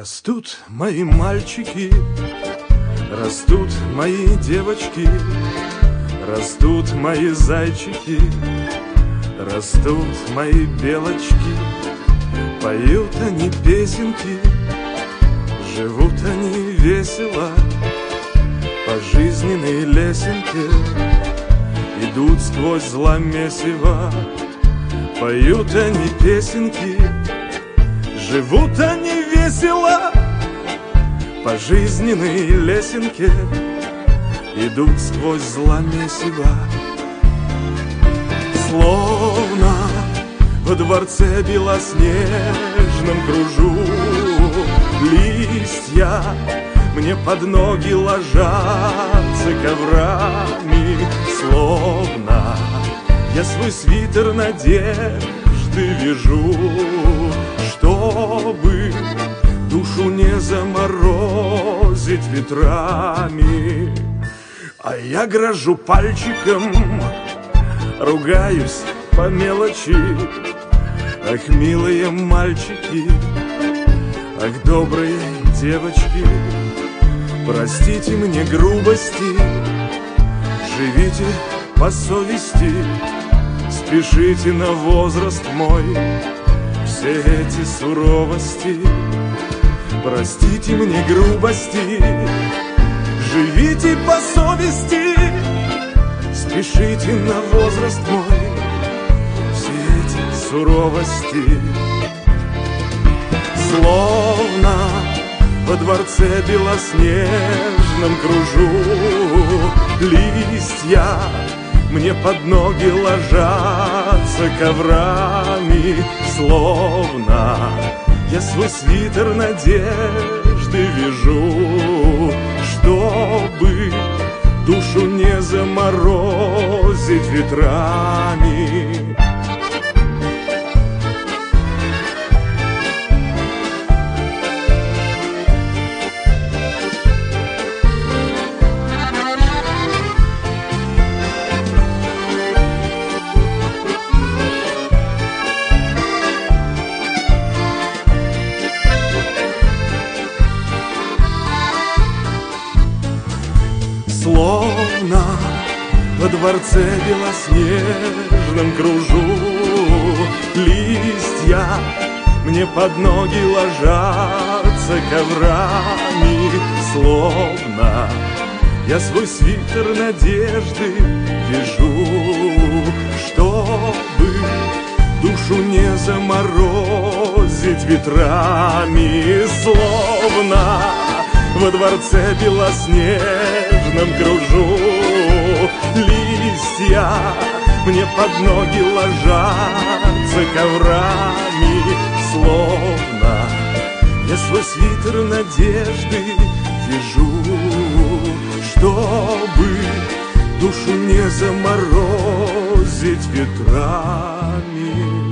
Растут мои мальчики, растут мои девочки, растут мои зайчики, растут мои белочки. Поют они песенки, живут они весело по жизненной лесенке, идут сквозь зла месиво. Поют они песенки, живут они весело по жизненной лесенке, идут сквозь зла месиво. Словно во дворце белоснежном кружу листья мне под ноги ложатся коврами. Словно я свой свитер надежды вяжу, чтобы душу не заморозить ветрами. А я грожу пальчиком, ругаюсь по мелочи. Ах, милые мальчики, ах, добрые девочки, простите мне грубости, живите по совести, спешите на возраст мой все эти суровости. Простите мне грубости, живите по совести, спешите на возраст мой все эти суровости. Словно во дворце белоснежном кружу листья мне под ноги ложатся коврами. Словно я свой свитер надежды вяжу, чтобы душу не заморозить ветрами. Словно во дворце белоснежном кружу листья мне под ноги ложатся коврами. Словно я свой свитер надежды вяжу, чтобы душу не заморозить ветрами. Словно во дворце белоснежном кружу листья мне под ноги ложатся коврами. Словно я свой свитер надежды вяжу, чтобы душу не заморозить ветрами.